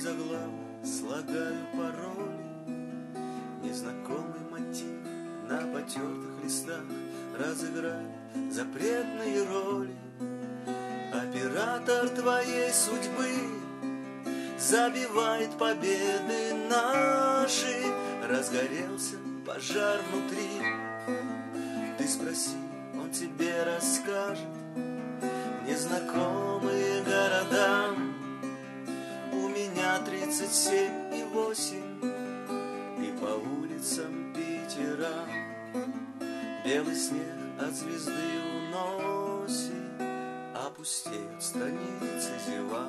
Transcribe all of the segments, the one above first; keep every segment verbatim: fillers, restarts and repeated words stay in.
заглав слагаю пароли, незнакомый мотив на потертых листах разыграет запретные роли. Оператор твоей судьбы забивает победы наши. Разгорелся пожар внутри. Ты спроси, он тебе расскажет незнакомые города. У меня тридцать семь и восемь, и по улицам Питера белый снег от звезды уносит, опустеют страницы зевак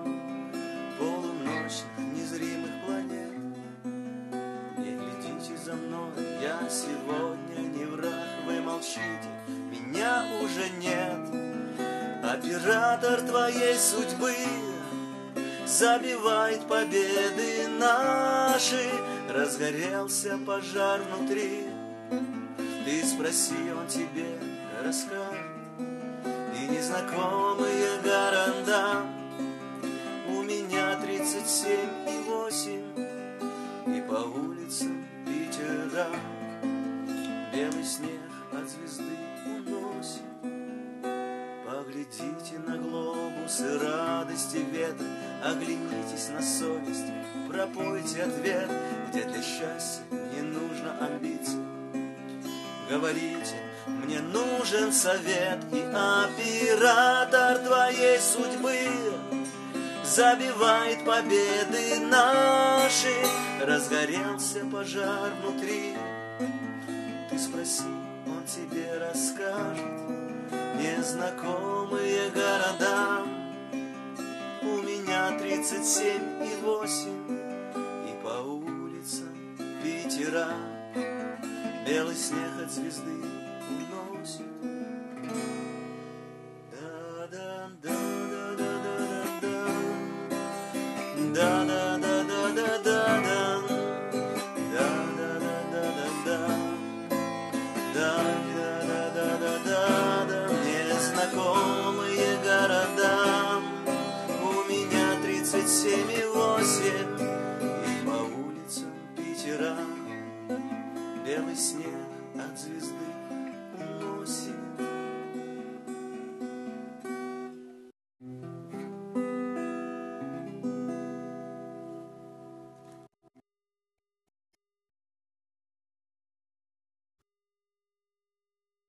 полуночных незримых планет. Не глядите за мной, я сегодня не враг. Вы молчите, меня уже нет. Оператор твоей судьбы забивает победы наши. Разгорелся пожар внутри. Ты спроси, он тебе расскажет. И незнакомые города. У меня тридцать семь и восемь, и по улицам Питера белый снег от звезды уносит. Поглядите на глобусы радости ветра, оглянитесь на совесть, пропойте ответ, где для счастья не нужно амбиций. Говорите, мне нужен совет, и оператор твоей судьбы забивает победы наши. Разгорелся пожар внутри. Ты спроси, он тебе расскажет незнакомые города. У меня тридцать семь и восемь, и по улицам Питера белый снег от звезды уносит.